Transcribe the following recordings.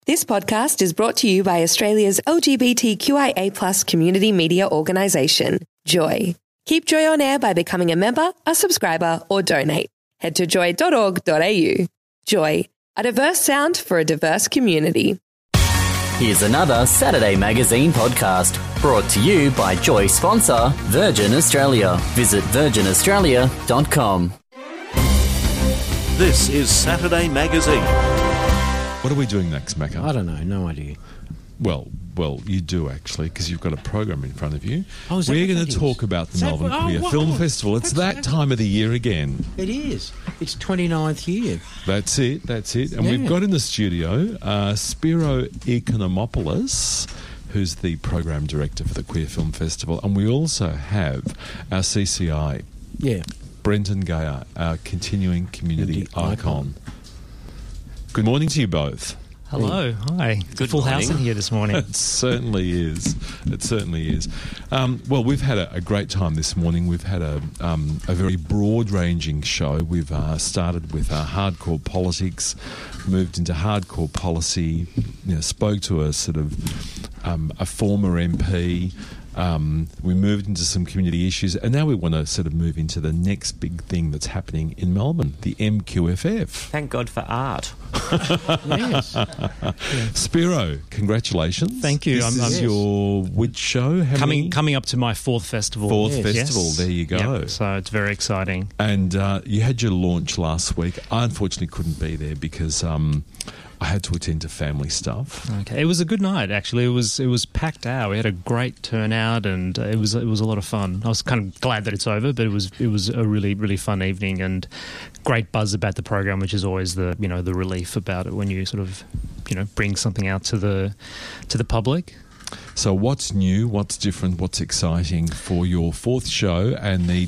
This podcast is brought to you by Australia's LGBTQIA+ community media organisation, Joy. Keep Joy on air by becoming a member, a subscriber, or donate. Head to joy.org.au. Joy, a diverse sound for a diverse community. Here's another Saturday Magazine podcast brought to you by Joy sponsor Virgin Australia. Visit virginaustralia.com. This is Saturday Magazine. What are we doing next, Macca? I don't know, no idea. Well, you do actually, because you've got a program in front of you. Oh, is that We're what going that to is? talk about the Is that Melbourne what- Queer oh, Film wow. Festival. It's that time of the year again. It is. It's 29th year. That's it. And Yeah. we've got in the studio Spiro Economopoulos, who's the program director for the Queer Film Festival, and we also have our CCI, Yeah. Brenton Gayer, our continuing community Icon. icon. Good morning to you both. Hello, hi. Good Full house morning. in here this morning. It certainly is. Well, we've had a great time this morning. We've had a very broad-ranging show. We've started with hardcore politics, moved into hardcore policy, spoke to a sort of a former MP. We moved into some community issues, and now we want to sort of move into the next big thing that's happening in Melbourne, the MQFF. Thank God for art. Yes. Spiro, congratulations. Thank you. This is Yes. your which show? How many? Coming up to my fourth festival. Fourth Yes. festival. Yes. There you go. Yep, so it's very exciting. And you had your launch last week. I unfortunately couldn't be there because I had to attend to family stuff. Okay, it was a good night actually. It was packed out. We had a great turnout, and it was a lot of fun. I was kind of glad that it's over, but it was a really really fun evening and great buzz about the program, which is always the the relief about it when you sort of bring something out to the public. So what's new, what's different, what's exciting for your fourth show and the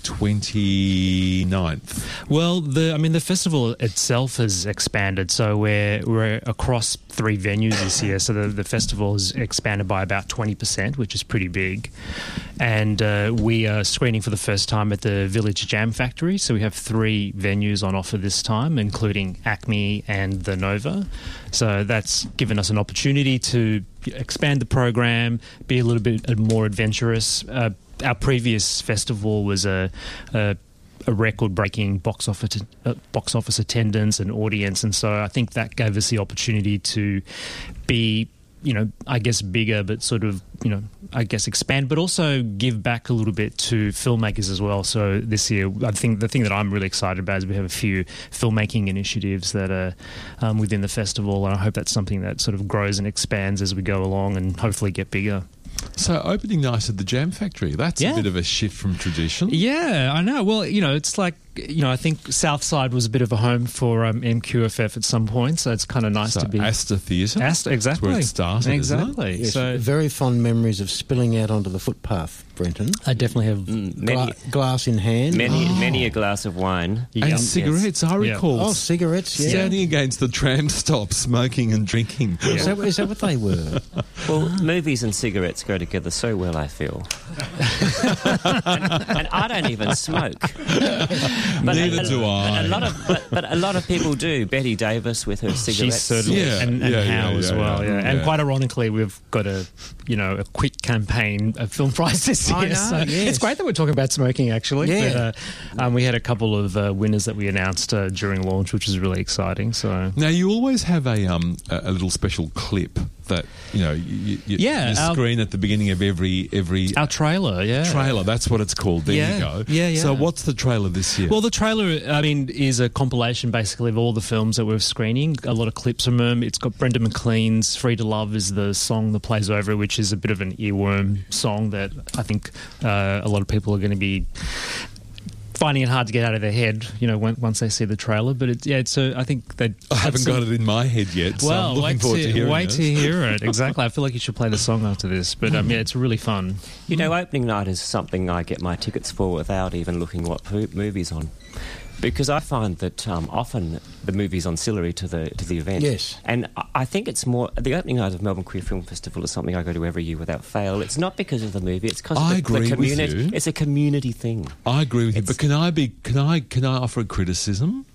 29th? Well, the festival itself has expanded, so we're across 3 venues this year. So the festival has expanded by about 20%, which is pretty big. And we are screening for the first time at the Village Jam Factory. So we have 3 venues on offer this time, including Acme and the Nova. So that's given us an opportunity to expand the program, be a little bit more adventurous. Our previous festival was a record-breaking box office attendance and audience, and so I think that gave us the opportunity to be, I guess bigger, but sort of, I guess expand, but also give back a little bit to filmmakers as well. So this year, I think the thing that I'm really excited about is we have a few filmmaking initiatives that are within the festival, and I hope that's something that sort of grows and expands as we go along and hopefully get bigger. So opening night at the Jam Factory, that's a Yeah. bit of a shift from tradition. Yeah, I know. Well, it's like, I think Southside was a bit of a home for MQFF at some point, so it's kind of nice So to be... Astor Theatre, Exactly. that's where it started, Exactly. isn't it? Yes. So Very fond memories of spilling out onto the footpath, Brenton. I definitely have... Glass in hand. Many a glass of wine. And cigarettes, I recall. Oh, cigarettes, yeah. Standing against the tram stop, smoking and drinking. Is that what they were? Well, movies and cigarettes go together so well, I feel. and I don't even smoke. But Neither do I. But a lot of people do. Betty Davis with her cigarettes. She's certainly... Yeah, and yeah, Hal yeah, as yeah, well, yeah. And Yeah. quite ironically, we've got a quick campaign, a film prize this year. I know, So yes. it's great that we're talking about smoking, actually. Yeah. But, we had a couple of winners that we announced during launch, which is really exciting. So... Now, you always have a little special clip that, you screen at the beginning of every Our trailer, yeah. trailer. That's what it's called. There Yeah, you go. yeah. So what's the trailer this year? Well, the trailer, is a compilation basically of all the films that we're screening. A lot of clips from them. It's got Brenda McLean's "Free to Love" is the song that plays over it, which is a bit of an earworm song that I think a lot of people are going to be finding it hard to get out of their head, once they see the trailer. But I think they. I haven't got it in my head yet, so I'm looking forward to hearing wait it. to hear it. Exactly. I feel like you should play the song after this. But it's really fun. Opening night is something I get my tickets for without even looking what movie's on. Because I find that often the movie's ancillary to the event. Yes. And I think it's more... The opening night of Melbourne Queer Film Festival is something I go to every year without fail. It's not because of the movie, it's because of the community. With you. It's a community thing. I agree with you, but can I offer a criticism?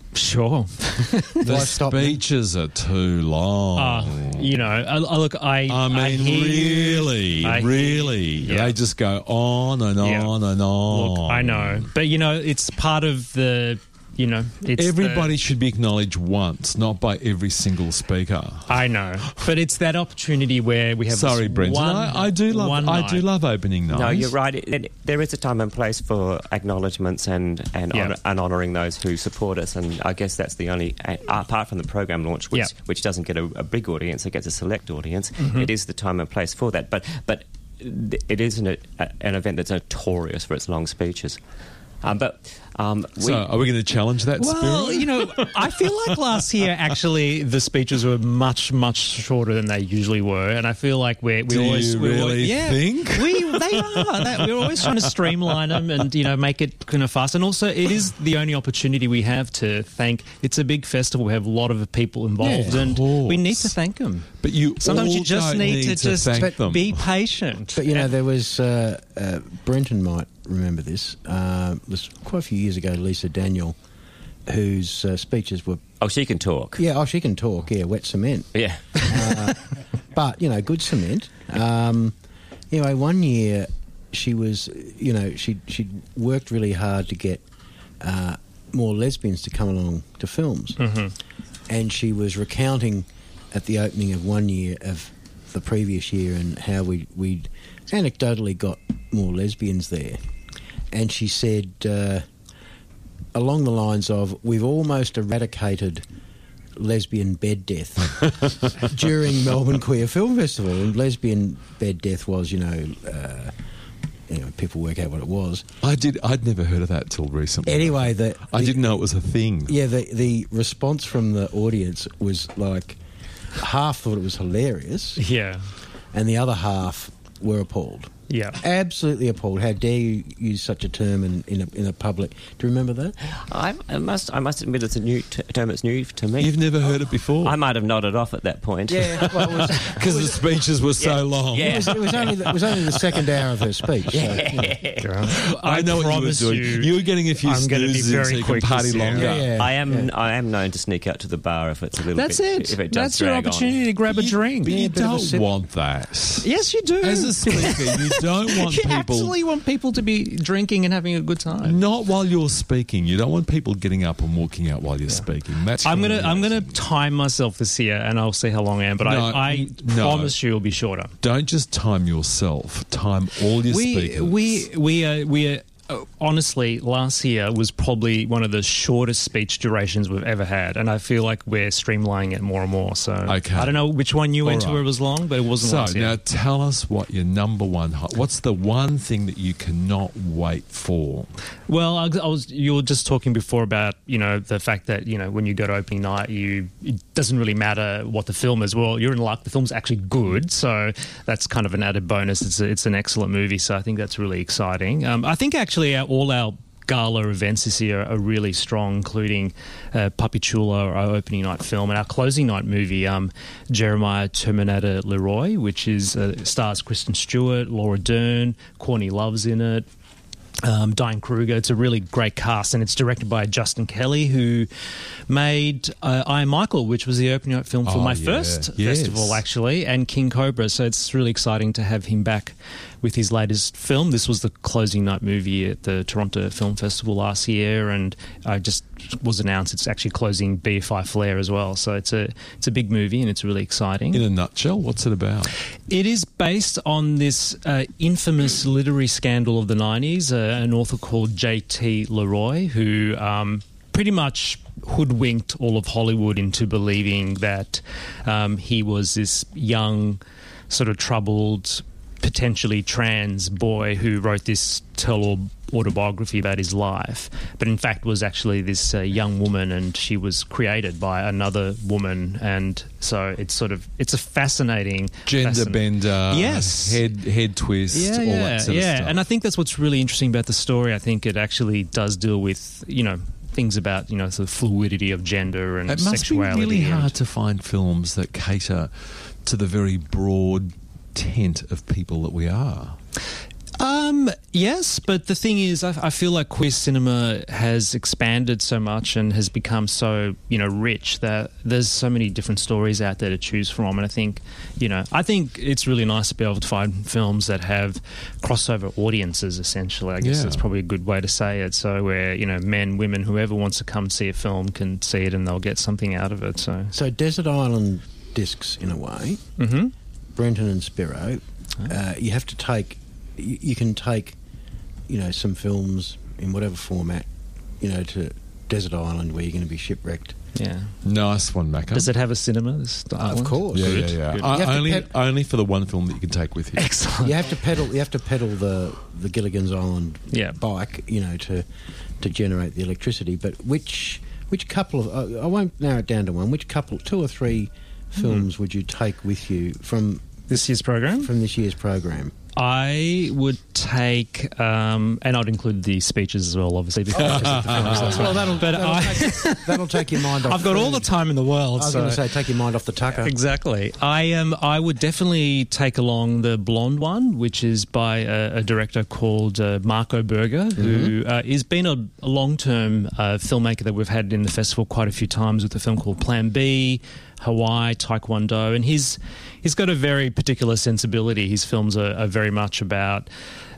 Sure. The Why stop them? speeches are too long. Look, I mean, really, Yeah. they just go on and Yeah. on and on. Look, I know, but it's part of the. It's Everybody should be acknowledged once, not by every single speaker. I know, but it's that opportunity where we have. Sorry, this Brendan. one- I do love. one I do night. love opening night. No, you're right. There is a time and place for acknowledgements and Yeah. honouring those who support us. And I guess that's the only, apart from the program launch, which doesn't get a big audience, it gets a select audience. Mm-hmm. It is the time and place for that. But it is an event that's notorious for its long speeches. So, are we going to challenge that Well, spirit? I feel like last year, actually, the speeches were much, much shorter than they usually were, and I feel like we Do always you really think? they are. We're always trying to streamline them and make it kind of fast. And also, it is the only opportunity we have to thank. It's a big festival. We have a lot of people involved, Yeah, and of course. we need to thank them. But you Sometimes all you just don't need to just thank them. be patient. But there was Brenton might remember this. It was quite a few years ago. Lisa Daniel, whose speeches were she can talk. she can talk. Yeah, wet cement. Yeah. But good cement. Anyway, one year she was, she worked really hard to get more lesbians to come along to films, and she was recounting at the opening of one year of the previous year and how we anecdotally got more lesbians there, and she said along the lines of, "We've almost eradicated lesbian bed death during Melbourne Queer Film Festival." And lesbian bed death was, people work out what it was. I'd never heard of that till recently. Anyway, I didn't know it was a thing. Yeah, the response from the audience was like half thought it was hilarious, Yeah, and the other half were appalled. yeah. Absolutely appalled. How dare you use such a term in a public? Do you remember that? I must admit it's a new term. It's new to me. You've never heard it before. I might have nodded off at that point. Yeah, well, it was Because the speeches were so long. Yeah. it was only the second hour of her speech. So, I know what you were promise doing. You were getting a few I'm gonna be snoozes in very so you quick could party this year. longer. Yeah. I am known to sneak out to the bar if it's a little That's bit. it. If it does That's your drag on. opportunity to grab a drink. But you bit of a don't sip. want that. Yes, you do. As a speaker, you don't want You people... absolutely want people to be drinking and having a good time. Not while you're speaking. You don't want people getting up and walking out while you're speaking. That's I'm really gonna time myself this year, and I'll see how long I am. But I promise you, it'll be shorter. Don't just time yourself. Time all your speakers. We are honestly, last year was probably one of the shortest speech durations we've ever had, and I feel like we're streamlining it more and more. So Okay. I don't know which one you went to right. where it was long, but it wasn't last So year. now tell us what your number one... What's the one thing that you cannot wait for? Well, you were just talking before about, the fact that, when you go to opening night, it doesn't really matter what the film is. Well, you're in luck. The film's actually good, so that's kind of an added bonus. It's an excellent movie, so I think that's really exciting. I think actually all our gala events this year are really strong, including Papi Chulo, our opening night film, and our closing night movie, Jeremiah Terminator Leroy, which stars Kristen Stewart, Laura Dern, Courtney Love's in it, Diane Kruger. It's a really great cast, and it's directed by Justin Kelly, who made I Am Michael, which was the opening night film for my first festival, actually, and King Cobra. So it's really exciting to have him back with his latest film. This was the closing night movie at the Toronto Film Festival last year, and I just was announced it's actually closing BFI Flair as well. So it's a big movie, and it's really exciting. In a nutshell, what's it about? It is based on this infamous literary scandal of the 90s, an author called J.T. Leroy, who pretty much hoodwinked all of Hollywood into believing that he was this young, sort of troubled, potentially trans boy who wrote this tell-all autobiography about his life, but in fact was actually this young woman, and she was created by another woman. And so it's a fascinating Gender bender, yes, head twist, all that sort of stuff. And I think that's what's really interesting about the story. I think it actually does deal with things about sort of fluidity of gender and it must sexuality. be really and- hard to find films that cater to the very broad tent of people that we are. Yes, but the thing is, I feel like queer cinema has expanded so much and has become so, rich that there's so many different stories out there to choose from. And I think it's really nice to be able to find films that have crossover audiences, essentially. I guess that's probably a good way to say it. So where, men, women, whoever wants to come see a film can see it and they'll get something out of it. So Desert Island discs, in a way, Brenton and Spiro, you have to take... You can take, some films in whatever format, to Desert Island where you're going to be shipwrecked. Yeah. Nice one, Macca. Does it have a cinema? Of course. Yeah. Only for the one film that you can take with you. Excellent. You have to pedal the Gilligan's Island bike, to generate the electricity. But which couple of... I won't narrow it down to one. Which couple, 2 or 3 films would you take with you from... This year's program? From this year's program. I would take, and I'd include the speeches as well, obviously. Because that'll take your mind off. I've got all the time in the world. I was going to say, take your mind off the tucker. Exactly. I would definitely take along the Blonde one, which is by a director called Marco Berger, who has been a long-term filmmaker that we've had in the festival quite a few times with a film called Plan B, Hawaii, Taekwondo, and he's got a very particular sensibility. His films are very much about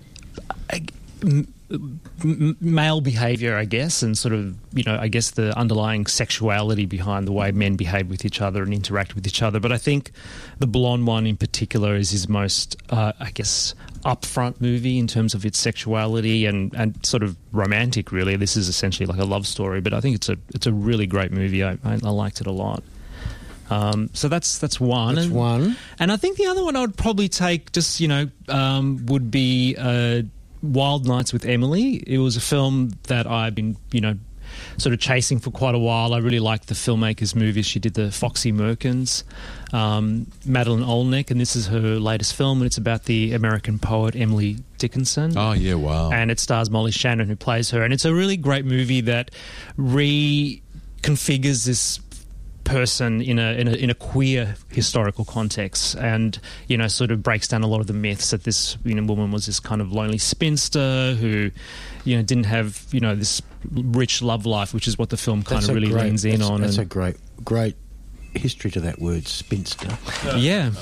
male behaviour, I guess, and sort of, I guess the underlying sexuality behind the way men behave with each other and interact with each other. But I think the Blonde one in particular is his most, upfront movie in terms of its sexuality and sort of romantic, really. This is essentially like a love story, but I think it's a really great movie. I liked it a lot. So that's one. That's one. And I think the other one I would probably take just, would be Wild Nights with Emily. It was a film that I've been, sort of chasing for quite a while. I really liked the filmmaker's movies. She did the Foxy Merkins, Madeline Olnick, and this is her latest film, and it's about the American poet Emily Dickinson. Oh, yeah, wow. And it stars Molly Shannon, who plays her. And it's a really great movie that reconfigures this person in a queer historical context, and sort of breaks down a lot of the myths that this woman was this kind of lonely spinster who didn't have this rich love life, which is what the film kind of really leans in on. That's a great history to that word, spinster. Yeah.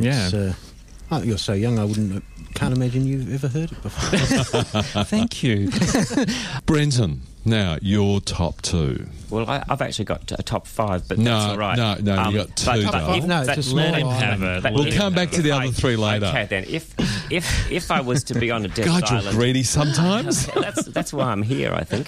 You're so young, can't imagine you've ever heard it before. Thank you. Brenton, now your top 2. Well, I've actually got a top 5, but no, that's all right. No, you got 2. It's a small island. We'll come back to the other 3 later. Okay, then. If I was to be on a desert God, island... you're greedy sometimes. That's why I'm here, I think.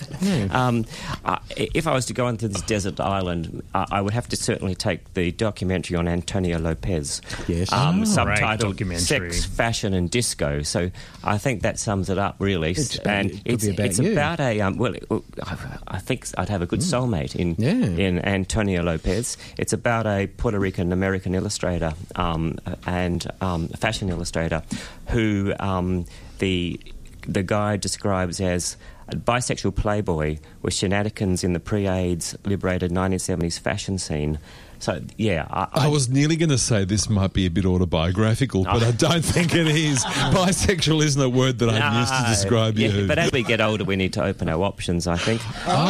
If I was to go onto this desert island, I would have to certainly take the documentary on Antonio Lopez. Yes. Subtitled Sex, Fashion and Disco. So I think that sums it up, really. It's about a... I think I'd have a good soulmate in Antonio Lopez. It's about a Puerto Rican American illustrator and fashion illustrator who the guy describes as a bisexual playboy with shenanigans in the pre-AIDS liberated 1970s fashion scene. So, yeah. I was nearly going to say this might be a bit autobiographical, but I don't think it is. Bisexual isn't a word that I've used to describe you. But as we get older, we need to open our options, I think.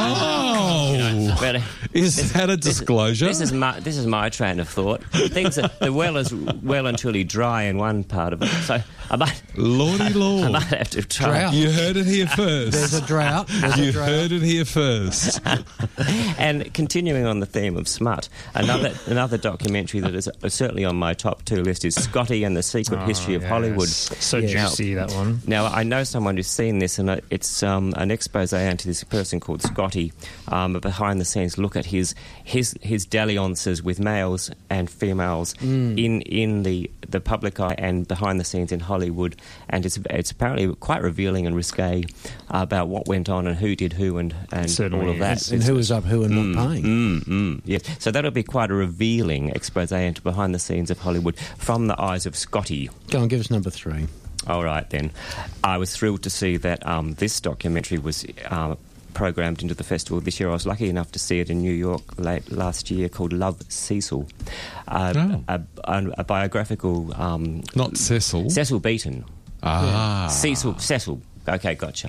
Is that a disclosure? This is my train of thought. Things are well and truly dry in one part of it. So I might... Lordy Lord. I might have to try. Drought. You heard it here first. There's a drought. Heard it here first. And continuing on the theme of smut, another documentary that is certainly on my top 2 list is Scotty and the Secret History of Hollywood. So juicy, that one. Now, I know someone who's seen this, and it's an expose into this person called Scotty, a behind-the-scenes look at his dalliances with males and females in the public eye and behind the scenes in Hollywood, and it's apparently quite revealing and risque about what went on and who did who and all of that. And who was up who and not paying. Yeah. So that'll be quite a revealing expose into behind the scenes of Hollywood from the eyes of Scotty. Go on, give us number 3. All right, then. I was thrilled to see that this documentary was programmed into the festival this year. I was lucky enough to see it in New York late last year, called Love Cecil, a biographical... Not Cecil. Cecil Beaton. Cecil. Okay, gotcha.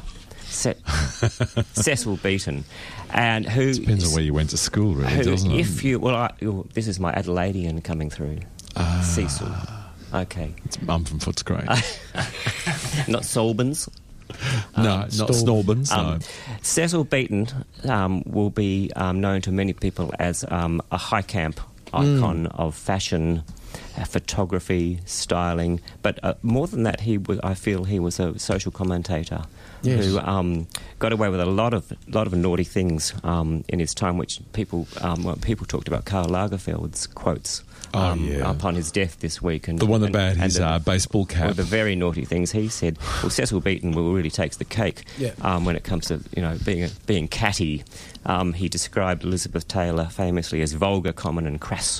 Cecil Beaton, and who depends on where you went to school, really, doesn't it? This is my Adelaidean coming through. Cecil. Okay. I'm from Footscray. Not Solbans. No, not Snorbans. No. Cecil Beaton will be known to many people as a high camp icon of fashion, photography, styling, but more than that, I feel he was a social commentator who got away with a lot of naughty things in his time, which people talked about Karl Lagerfeld's quotes upon his death this week. And the one about his baseball cap. The very naughty things he said. Well, Cecil Beaton really takes the cake when it comes to being catty. He described Elizabeth Taylor famously as vulgar, common and crass.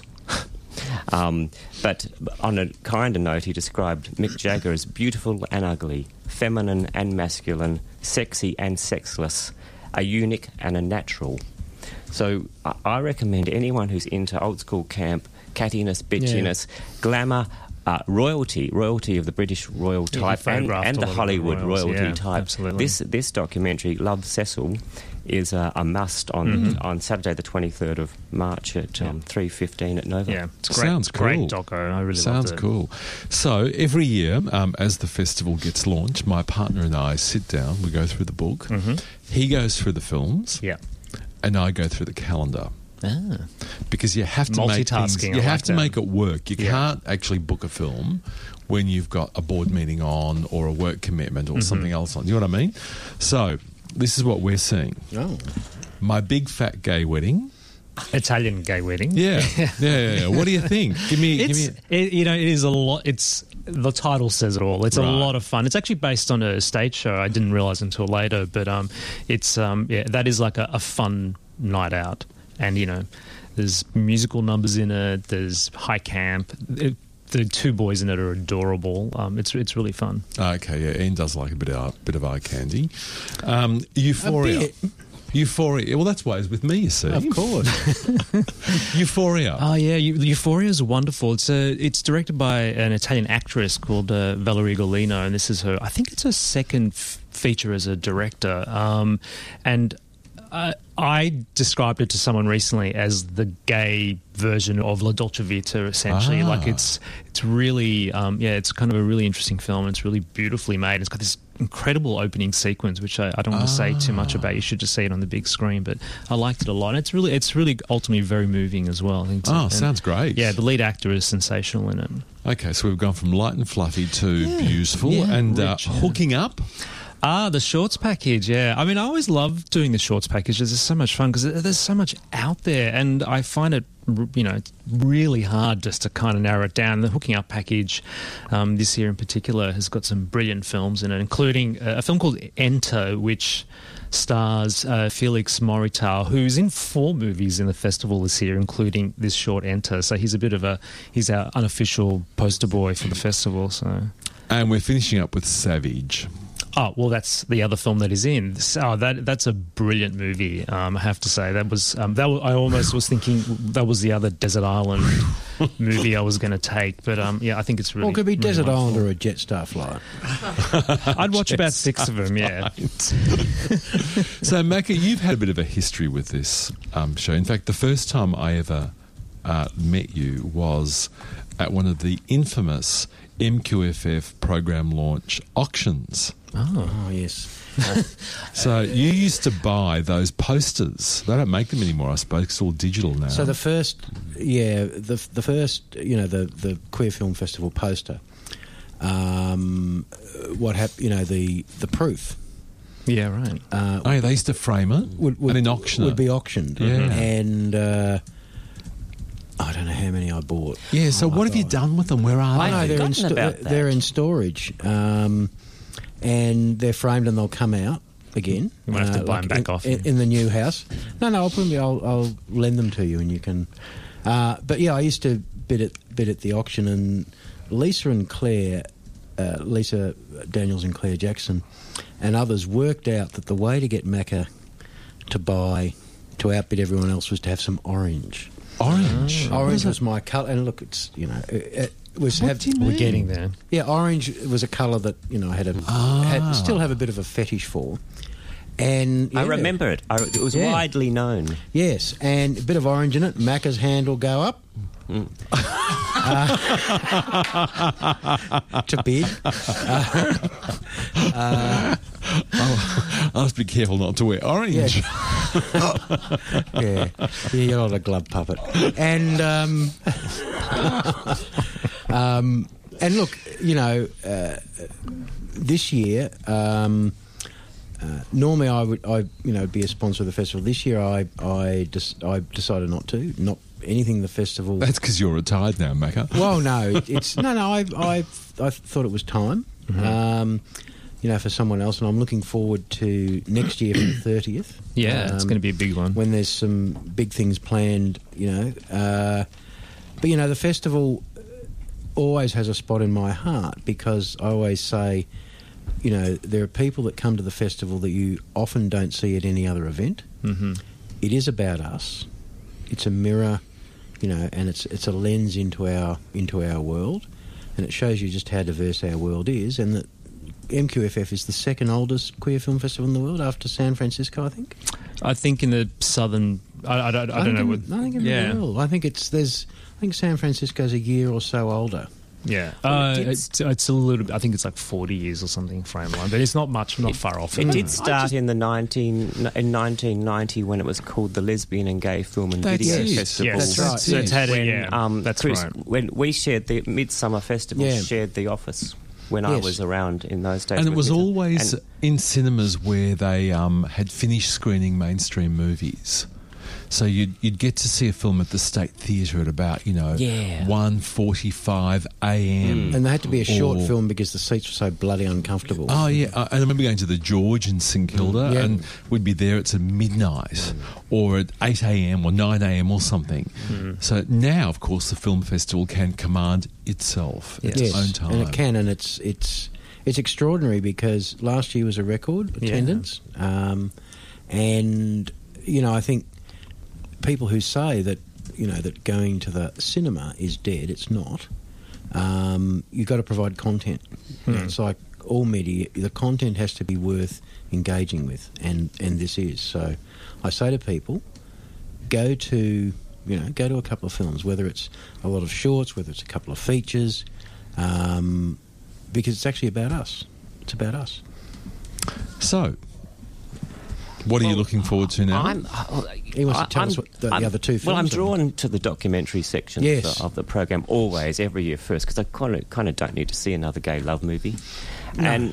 But on a kinder note, he described Mick Jagger as beautiful and ugly, feminine and masculine, sexy and sexless, a eunuch and a natural. So I recommend anyone who's into old school camp, cattiness, bitchiness, glamour, royalty of the British royal type and the Hollywood royalty type. Absolutely. This documentary, Love Cecil, is a must on Saturday the 23rd of March at 3:15 at Nova. Yeah, it's great. Sounds cool. Great doco. I really Sounds loved it. cool. So every year, as the festival gets launched, my partner and I sit down, we go through the book, he goes through the films, and I go through the calendar. Because you have to make things, you have to make it work. You can't actually book a film when you've got a board meeting on or a work commitment or something else on. You know what I mean? So this is what we're seeing. My Big Fat Gay Wedding. Italian gay wedding. Yeah. What do you think? Give me. It is a lot. The title says it all. It's a lot of fun. It's actually based on a stage show. I didn't realize until later, but that is like a fun night out. And, there's musical numbers in it. There's high camp. The two boys in it are adorable. It's really fun. Okay, yeah. Ian does like a bit of eye candy. Euphoria. Euphoria. Well, that's why it's with me, you see. Of course. Euphoria. Oh, yeah. Euphoria is wonderful. It's directed by an Italian actress called Valeria Golino, and this is her, I think it's her second feature as a director. And I described it to someone recently as the gay version of La Dolce Vita, essentially. Like it's really, it's kind of a really interesting film. It's really beautifully made. It's got this incredible opening sequence, which I don't want to say too much about. You should just see it on the big screen. But I liked it a lot. And it's really ultimately very moving as well. I think sounds great. Yeah, the lead actor is sensational in it. Okay, so we've gone from light and fluffy to beautiful and hooking up. The shorts package, yeah. I mean, I always love doing the shorts packages. It's so much fun because there's so much out there, and I find it, really hard just to kind of narrow it down. The hooking up package this year in particular has got some brilliant films in it, including a film called Enter, which stars Felix Morital, who's in 4 movies in the festival this year, including this short Enter. So he's he's our unofficial poster boy for the festival. So, and we're finishing up with Savage. Oh, well, that's the other film that is in. That's a brilliant movie, I have to say. I almost was thinking that was the other Desert Island movie I was going to take. But, I think it's really Well, it could be really Desert wonderful. Island or a Jetstar flight. I'd watch about 6 of them, yeah. So, Macca, you've had a bit of a history with this show. In fact, the first time I ever met you was at one of the infamous MQFF program launch auctions. Oh yes. So you used to buy those posters. They don't make them anymore, I suppose. It's all digital now. So the first, the Queer Film Festival poster. What happened? The proof. Yeah, right. They used to frame it and then auction it. Would be auctioned. Yeah. And I don't know how many I bought. Yeah. So what have you done with them? Where are they? I know they're in storage. And they're framed and they'll come out again. You might have to buy them back off in the new house. No, I'll lend them to you and you can. But yeah, I used to bid at the auction, and Lisa Daniels and Claire Jackson and others worked out that the way to get Macca to outbid everyone else was to have some orange. Orange. Orange was my colour, and look, it's it was. What do you mean? We're getting there. Yeah, orange was a colour that I still have a bit of a fetish for. And I remember it. It was widely known. Yes, and a bit of orange in it. Macca's hand will go up. To bid. I must be careful not to wear orange. Yeah, you're not a glove puppet. And and look, this year. Normally, I would be a sponsor of the festival. This year, I decided not to. Not anything the festival. That's because you're retired now, Macca. Well, no, it's no. I thought it was time. For someone else, and I'm looking forward to next year for the 30th. Yeah, it's going to be a big one. When there's some big things planned, But, the festival always has a spot in my heart because I always say, there are people that come to the festival that you often don't see at any other event. Mm-hmm. It is about us. It's a mirror, and it's a lens into our world, and it shows you just how diverse our world is, and that MQFF is the second oldest queer film festival in the world after San Francisco, I think. I think in the southern, I don't know. I think in the world. I think San Francisco's a year or so older. Yeah, it's a little. I think it's like 40 years or something frame line, but it's not much, not far off. It did start in 1990 when it was called the Lesbian and Gay Film and Video Festival. Yes, that's right. So it's had that's Chris, right. When we shared the Midsummer Festival, shared the office when I was around in those days. And it was always in cinemas where they had finished screening mainstream movies. So you'd get to see a film at the State Theatre at about 1:45 a.m. And they had to be a short film because the seats were so bloody uncomfortable. Oh yeah, and I remember going to the George in St Kilda, and we'd be there at midnight or at 8 a.m. or 9 a.m. or something. So now, of course, the film festival can command itself its own time, and it can, and it's extraordinary because last year was a record attendance, and I think. People who say that that going to the cinema is dead, it's not. You've got to provide content. It's like all media; the content has to be worth engaging with, and this is. So, I say to people, go to a couple of films, whether it's a lot of shorts, whether it's a couple of features, because it's actually about us. It's about us. So. What are you looking forward to now? He wants to tell us what the other two films Well, I'm drawn to the documentary section of the program always, every year first, because I kind of don't need to see another gay love movie. No.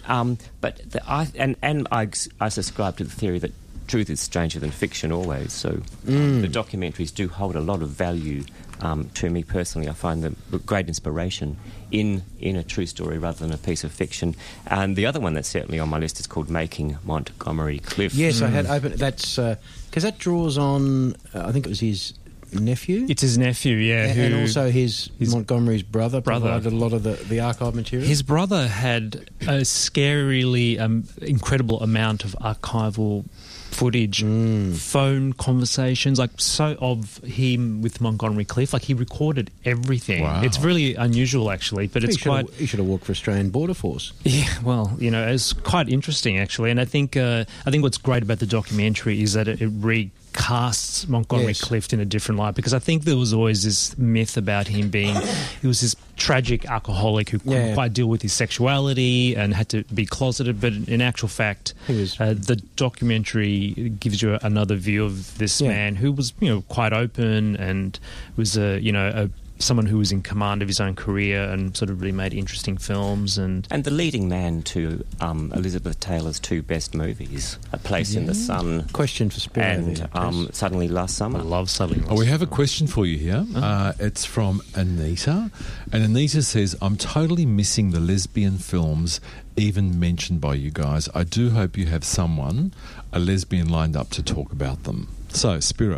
And I subscribe to the theory that truth is stranger than fiction always. So the documentaries do hold a lot of value to me personally. I find them great inspiration in a true story rather than a piece of fiction. And the other one that's certainly on my list is called Making Montgomery Clift. Yes, I had open. That's because that draws on. I think it was his nephew. It's his nephew, yeah, and also his Montgomery's brother provided a lot of the archive material. His brother had a scarily incredible amount of archival footage, phone conversations, of him with Montgomery Clift. Like, he recorded everything. Wow. It's really unusual, actually, but it's quite... He should have worked for Australian Border Force. Yeah, well, it's quite interesting, actually. And I think what's great about the documentary is that it recasts Montgomery Clift in a different light, because I think there was always this myth about him being... He was this tragic alcoholic who couldn't quite deal with his sexuality and had to be closeted, but in actual fact, the documentary gives you another view of this man who was, quite open and was someone who was in command of his own career and sort of really made interesting films. And the leading man to Elizabeth Taylor's two best movies, A Place in the Sun. Question for Spiro. And Suddenly Last Summer. I love Suddenly Last Summer. We have a question for you here. It's from Anita. And Anita says, I'm totally missing the lesbian films even mentioned by you guys. I do hope you have a lesbian lined up to talk about them. So, Spiro.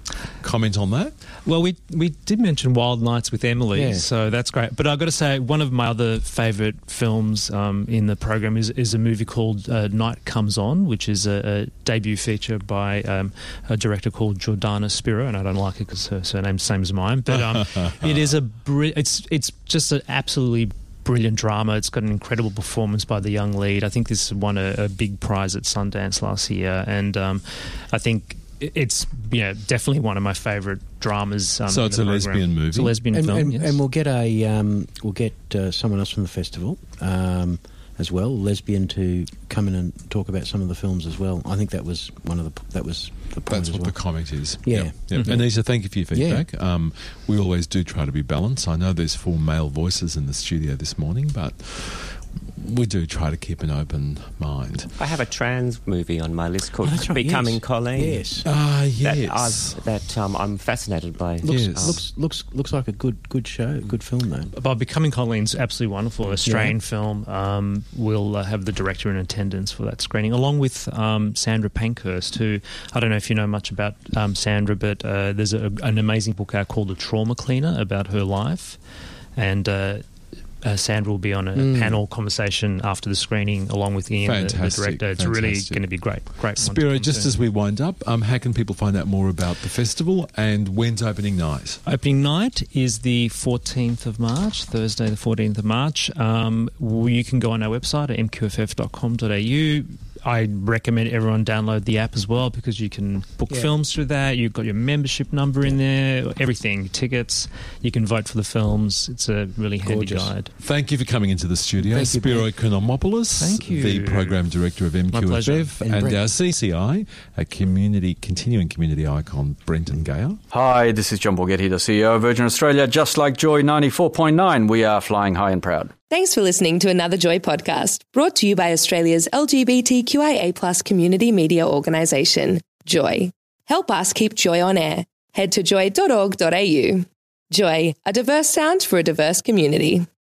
comment on that? Well, we did mention Wild Nights with Emily, Yeah. so that's great. But I've got to say, one of my other favourite films in the program is a movie called Night Comes On, which is a debut feature by a director called Jordana Spiro, and I don't like it because her surname's the same as mine. But it is it's just an absolutely brilliant drama. It's got an incredible performance by the young lead. I think this won a big prize at Sundance last year, and I think it's definitely one of my favourite dramas. So it's a lesbian movie. It's a lesbian film, yes. And we'll get someone else from the festival as well, lesbian, to come in and talk about some of the films as well. I think that was the point. That's as what well. the comment is. Yeah. Mm-hmm. Anissa, thank you for your feedback. Yeah. We always do try to be balanced. I know there's 4 male voices in the studio this morning, but we do try to keep an open mind. I have a trans movie on my list called right, Becoming yes. Colleen. Yes. Yes. That I'm fascinated by. Looks like a good show, good film though. But Becoming Colleen's absolutely wonderful. Australian film. We'll have the director in attendance for that screening, along with Sandra Pankhurst, who, I don't know if you know much about Sandra, but there's an amazing book out called The Trauma Cleaner about her life, and Sandra will be on a panel conversation after the screening along with Ian, the director. It's really going to be great. Spiro, just as we wind up, how can people find out more about the festival and when's opening night? Opening night is the 14th of March, Thursday the 14th of March. You can go on our website at mqff.com.au. I recommend everyone download the app as well, because you can book films through that. You've got your membership number in there, everything, tickets. You can vote for the films. It's a really handy guide. Thank you for coming into the studio. Spiro Konomopoulos, Thank you. the Program Director of MQFF, and our CCI, a continuing community icon, Brenton Gale. Hi, this is John Borghetti, the CEO of Virgin Australia. Just like Joy 94.9, we are flying high and proud. Thanks for listening to another Joy podcast, brought to you by Australia's LGBTQIA+ community media organisation, Joy. Help us keep Joy on air. Head to joy.org.au. Joy, a diverse sound for a diverse community.